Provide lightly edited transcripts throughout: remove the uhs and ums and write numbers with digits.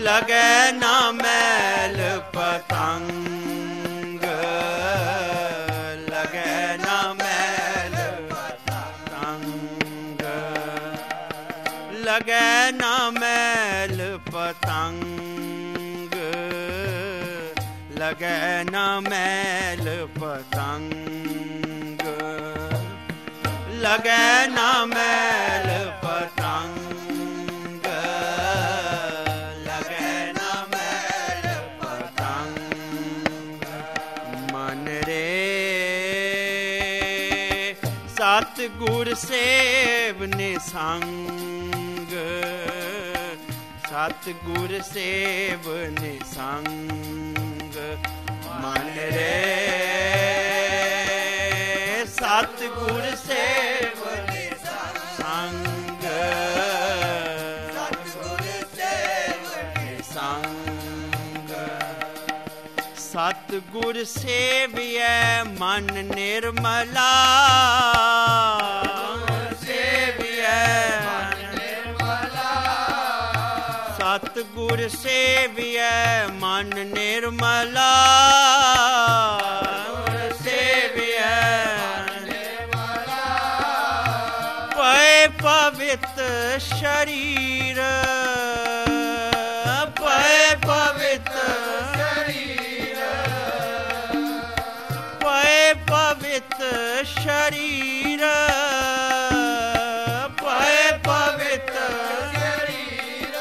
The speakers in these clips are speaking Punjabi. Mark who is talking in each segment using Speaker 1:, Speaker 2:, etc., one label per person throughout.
Speaker 1: ਲਗੈ ਨਾ ਮੈਲ ਪਤੰਗ, ਲਗੈ ਨਾ ਮੈਲ ਪਤੰਗ, ਲਗੈ ਨਾ ਮੈਲ ਪਤੰਗ, ਲਗੈ ਨਾ ਮੈਲ ਪਤੰਗ, ਲਗੈ ਨਾ ਮੈਲ ਪਤੰਗ, ਲਗੈ ਨਾ ਮੈਲ ਪਤੰਗ। ਮਨ ਰੇ ਸਤਿਗੁਰ ਸੇਵ ਨਿਸੰਗ, ਸਤਿਗੁਰ ਸੇਵ ਨਿਸੰਗ। ਮਨ ਰੇ ਸਤਿਗੁਰ ਸੇਵ ਨਿਸੰਗ, ਸਤਿਗੁਰ ਸੇਵ ਨਿਸੰਗ। ਸਤਿਗੁਰ ਸੇਵਿਐ ਮਨ ਨਿਰਮਲਾ, ਸੇਵਿਐ ਮਨ ਨਿਰਮਲਾ, ਸਤਿਗੁਰ ਸੇਵਿਐ ਮਨ ਨਿਰਮਲਾ, ਸੇਵਿਐ ਪਏ ਪਵਿੱਤ ਸ਼ਰੀਰ, ਪਏ ਪਵਿੱਤ ਸ਼ਰੀਰ, ਪਏ ਪਵਿੱਤ ਸ਼ਰੀਰ, ਪਏ ਪਵਿੱਤ ਸ਼ਰੀਰ।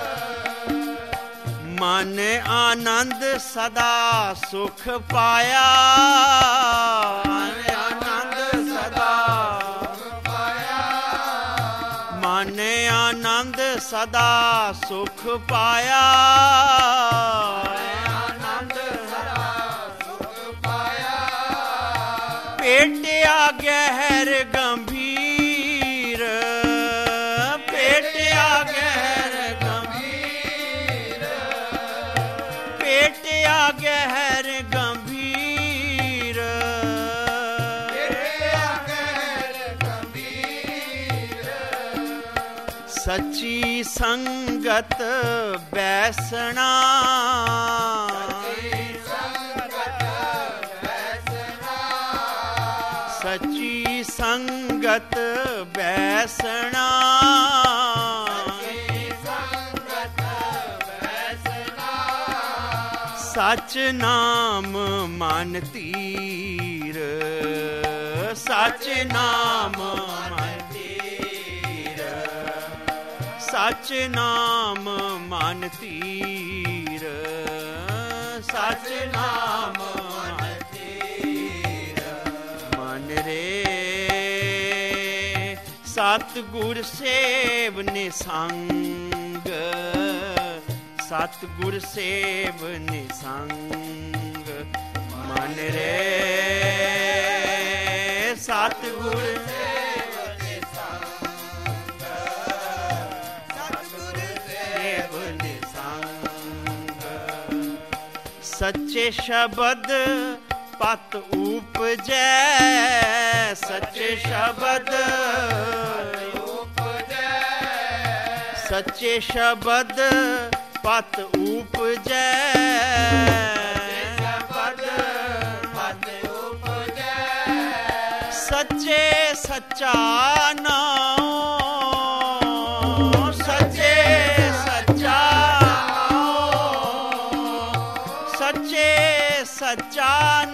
Speaker 1: ਮਨ ਆਨੰਦ ਸਦਾ ਸੁਖ ਪਾਇਆ, ਆਨੰਦ ਸਦਾ ਮਨ ਆਨੰਦ ਸਦਾ ਸੁਖ ਪਾਇਆ, ਆਨੰਦ ਸਦਾ ਸੁਖ ਪਾਇਆ। ਪੇਟਿਆ ਗਹਿਰ ਗੰਭੀਰ, ਪੇਟਿਆ ਗਹਿਰ ਗੰਭੀਰ, ਪੇਟਿਆ ਗਹਿਰ ਗੰਭੀਰ, ਪੇਟਿਆ ਗਹਿਰ ਗੰਭੀਰ। ਸੱਚੀ ਸੰਗਤ ਬੈਸਣਾ, ਸੱਚੀ ਸੰਗਤ ਬੈਸਣਾ, ਸਚ ਨਾਮ ਮਨ ਧੀਰ, ਸਚ ਨਾਮ ਮਨ ਧੀਰ, ਸਚ ਨਾਮ ਮਨ ਧੀਰ, ਸਚ ਨਾਮ ਮਨ ਧੀਰ। ਮਨ ਰੇ ਸਤਿਗੁਰ ਸੇਵ ਨਿਸੰਗ, ਸਤਿਗੁਰ ਸੇਵ ਨਿਸੰਗ। ਮਨ ਰੇ ਸਤਿਗੁਰ ਸੇਵ ਨਿਸੰਗ, ਸਤਿਗੁਰ ਸੇਵ ਨਿਸੰਗ। ਸੱਚੇ ਸ਼ਬਦ ਪਤ ਉਪਜੈ, ਸੱਚੇ ਸ਼ਬਦ ਉਪਜੈ, ਸੱਚੇ ਸ਼ਬਦ ਪਤ ਉਪਜੈ, ਸ਼ਬਦ ਪਤ ਉਪਜੈ। ਸੱਚੇ ਸੱਚਾ ਨਾਮ, ਸੱਚੇ ਸੱਚਾ ਨਾਮ, ਸੱਚੇ ਸੱਚਾ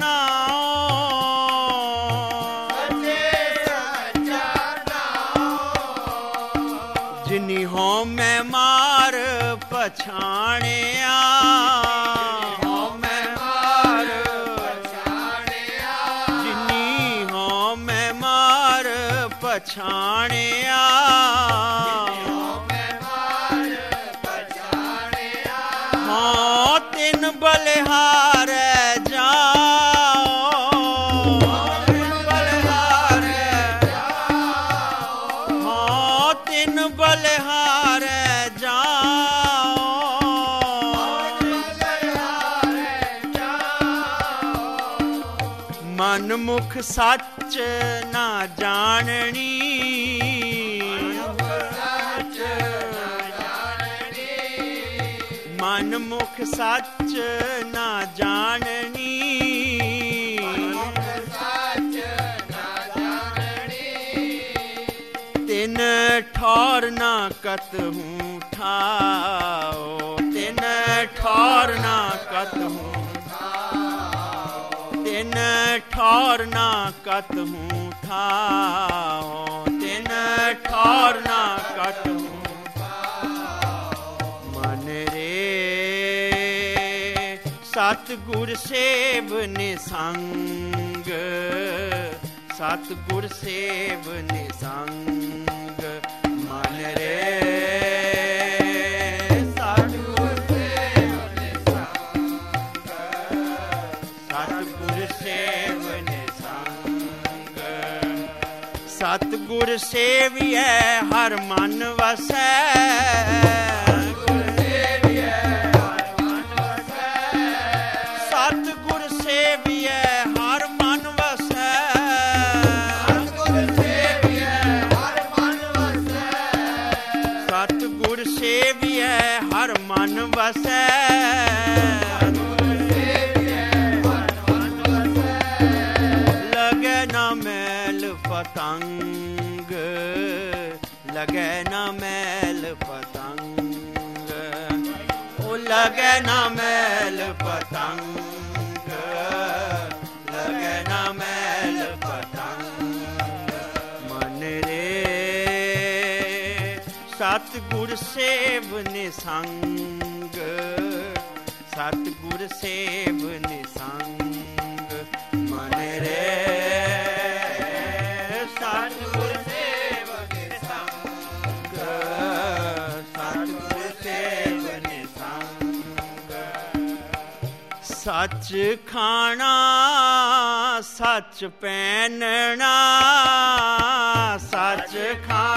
Speaker 1: ਨਾਮ, ਸੱਚੇ ਸੱਚਾ ਨਾਮ। ਜਿਨੀ ਹੋਂ ਮੈਂ ਮਾਰ ਪਛਾਣਿਆ, ਹੋਂ ਮੈਂ ਮਾਰ ਪਛਾਣਿਆ, ਜਿਨੀ ਹੋਂ ਮੈਂ ਮਾਰ ਪਛਾਣਿਆ, ਹੋਂ ਮੈਂ ਮਾਰ ਪਛਾਣਿਆ। ਹਾਂ ਤਿਨ ਬਲਿਹਾਰੈ ਜਾਓ, ਤਿਨ ਬਲਿਹਾਰੈ ਜਾਓ, ਹਾਂ ਤਿਨ ਬਲਿਹਾਰੈ ਜਾਓ, ਮਨ ਮੁਖ ਸੱਚ ਨਾ ਜਾਣਨੀ, ਮਨ ਮੁਖ ਸੱਚ ਨਾ ਜਾਣਨੀ, ਤਿਨ ਠੌਰ ਨਾ ਕਤਹੂੰ ਠਾਓ, ਤਿਨ ਠੌਰ ਨਾ ਕਤਹੂੰ, ਤਿਨ ਠੌਰ ਨਾ ਕਤਹੂੰ ਠਾਓ, ਤਿਨ ਠੌਰ ਨਾ ਕਤਹੂੰ। ਮਨ ਰੇ ਸਤਿਗੁਰ ਸੇਵ ਨਿਸੰਗ, ਸਤਿਗੁਰ ਸੇਵ ਨਿਸੰਗ। ਮਨ ਰੇ ਸਤਿਗੁਰ ਸੇਵ ਨਿਸੰਗ, ਸਤਿਗੁਰ ਸੇਵ ਨਿਸੰਗ। ਸਤਿਗੁਰ ਸੇਵੀਐ ਹਰ ਮਨ ਵਸੈ, ਸਤਿਗੁਰ ਸੇਵੀਐ ਹਰ ਮਨ ਵਸੈ, ਸਤਿਗੁਰ ਸੇਵੀਐ ਹਰ ਮਨ ਵਸੈ, ਸਤਿਗੁਰ ਸੇਵੀਐ ਹਰ ਮਨ ਵਸੈ, ਸਤਿਗੁਰ ਸੇਵੀਐ ਹਰ ਮਨ ਵਸੈ। ਲਗੈ ਨਾ ਮੈਲ ਪਤੰਗ, ਲਗੈ ਨਾ ਮੈਲ ਪਤੰਗ, ਉਹ ਲਗੈ ਨਾ ਮੈਲ ਪਤੰਗ, ਲਗੈ ਨਾ ਮੈਲ ਪਤੰਗ। ਮਨ ਰੇ ਸਤਿਗੁਰ ਸੇਵ ਨਿਸੰਗ, ਸਤਿਗੁਰ ਸੇਵ ਨਿਸੰਗ। ਮਨ ਰੇ ਸਤਿਗੁਰ ਸੇਵ ਨਿਸੰਗ, ਸਤਿਗੁਰ ਸੇਵ ਨਿਸੰਗ। ਸੱਚ ਖਾਣਾ ਸੱਚ ਪਹਿਨਣਾ, ਸੱਚ ਖਾਣਾ